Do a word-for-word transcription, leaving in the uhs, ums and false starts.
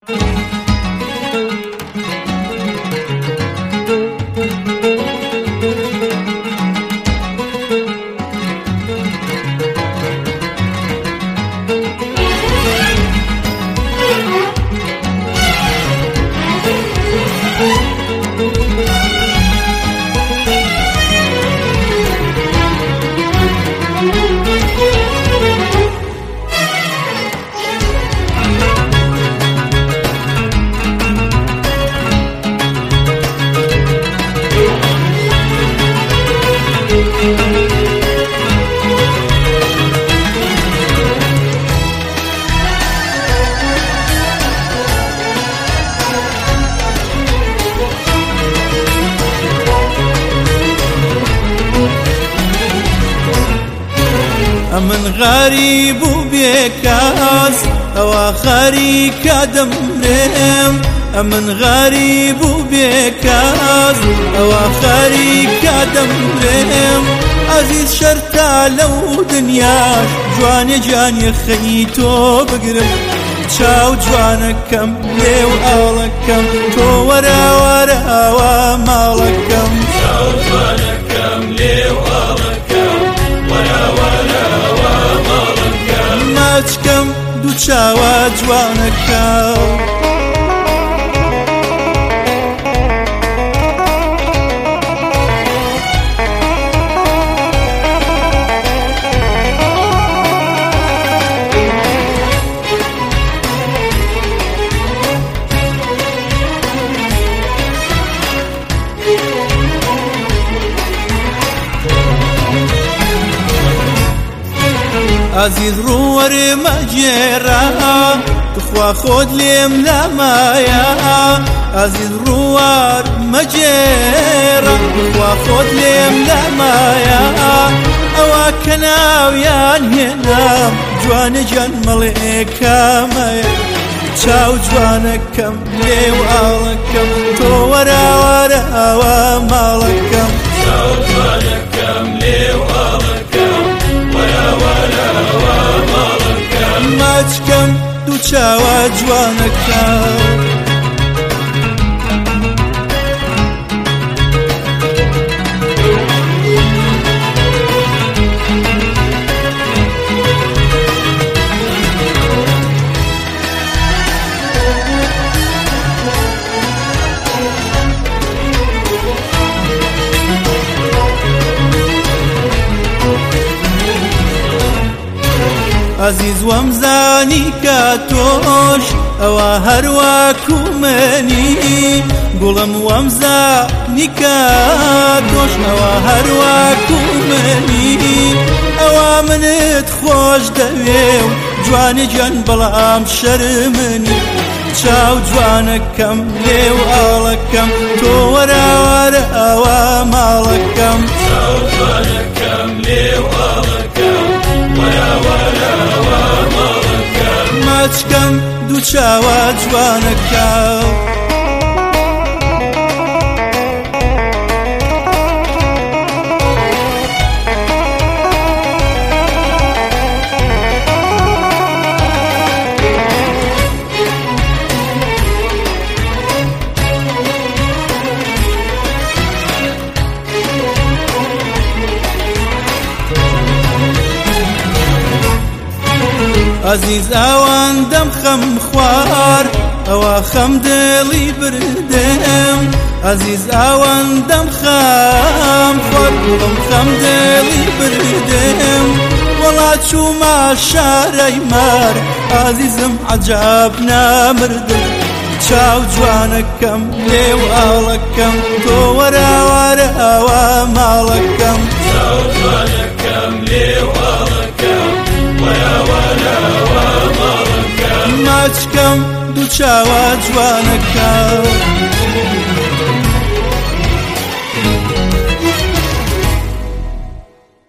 من غريب وبيكاس أو خريك دمرم من غريب وبيكاس أو خريك دمرم عزيز شرطة لو دنياش جواني جاني خيتو بقرب شاو جوانك كم ليو أولك كم تو ورا ورا ومالك كم شاو جوانك كم ليو أولك كم ورا ورا ومالك كم ماچ كم دو چاوا جوانك كم عزيز روار مجرى تخوا خود ليم لمايا عزيز روار مجرى تخوا خود ليم لمايا أوا كناويان هنا جوان جان مليكا مايا شاو جوانك كم ليو آلك كم تو ورا ورا ومالك كم شاو جوانك كم ليو آلك كم ورا ورا ومالك كم ماچ كم دو چاوا جوانك كم عزيز ومزاني كاتوش أو هرواكو مني قولم ومزاني كاتوش أو هرواكو مني أو منت خوش دويو جواني جان بلام شرمني شاو جوانك كم ليو آلك كم تو ورا ورا ومالك كم شاو جوانك كم ليو آلك كم ورا ورا ومالك كم ماچ كم دو چاوا جوانك كم عزيز اوان دم خم خوار او خم دلي بردم عزيز اوان دم خم خوار دم خم دلي بردم والله شو ما شاري مار عزيزم عجبنا مردم شاو جوانك كم ليو آلك كم تو ورا ورا ومالك كم شاو جوانك كم ليو آلك كم ورا ورا ومالك كم ماچ كم دو چاوا جوانك كم